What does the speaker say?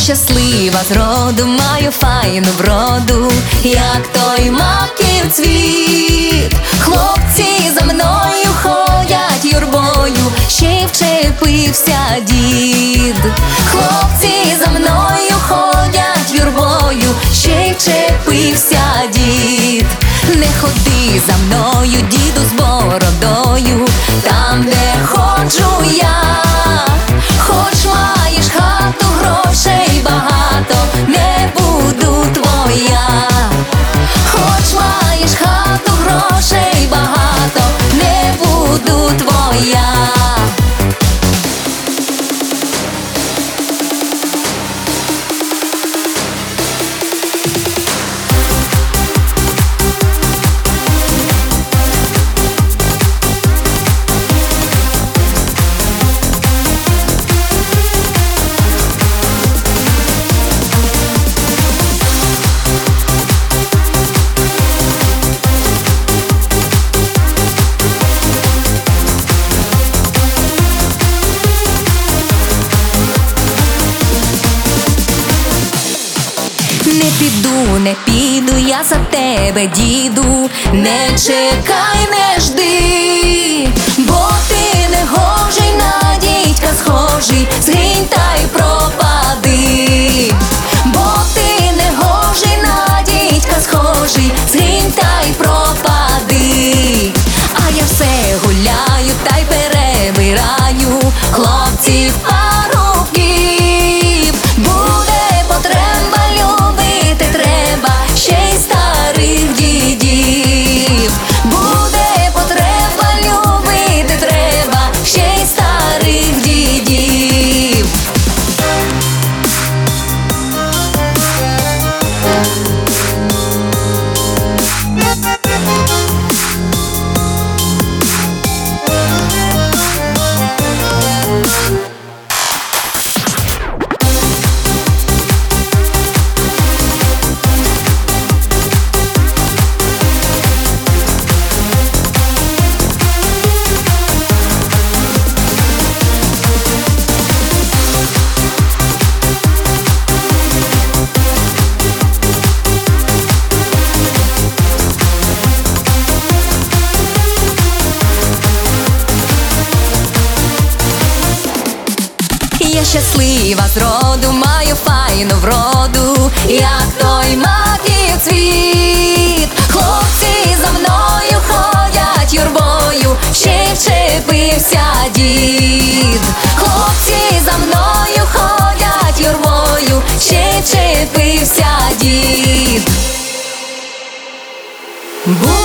щаслива зроду, маю файну вроду, як той маків цвіт. Хлопці за мною ходять юрбою, ще й вчепився дід. Хлопці за мною ходять юрбою, ще й вчепився дід. Не ходи за мною, діду, з бородою, там, де ходжу я. Хоч маєш хату, грошей багато, не буду твоя. Хоч маєш хату, грошей багато, не буду твоя. Не піду я за тебе, діду, не чекай, не жди, бо ти не гожий, на дідька схожий, згинь та й пропади. Бо ти не гожий, на дідька схожий, згинь та й пропади. А я все гуляю та й перебираю хлопців, парубків. Буде потреба, любити треба ще й старих дідів. Буде потреба, любити треба ще й старих дідів. Я щаслива зроду, маю файну вроду, як той маків цвіт. Хлопці за мною ходять юрбою, ще й вчепився дід. Хлопці за мною ходять юрбою, ще й вчепився дід.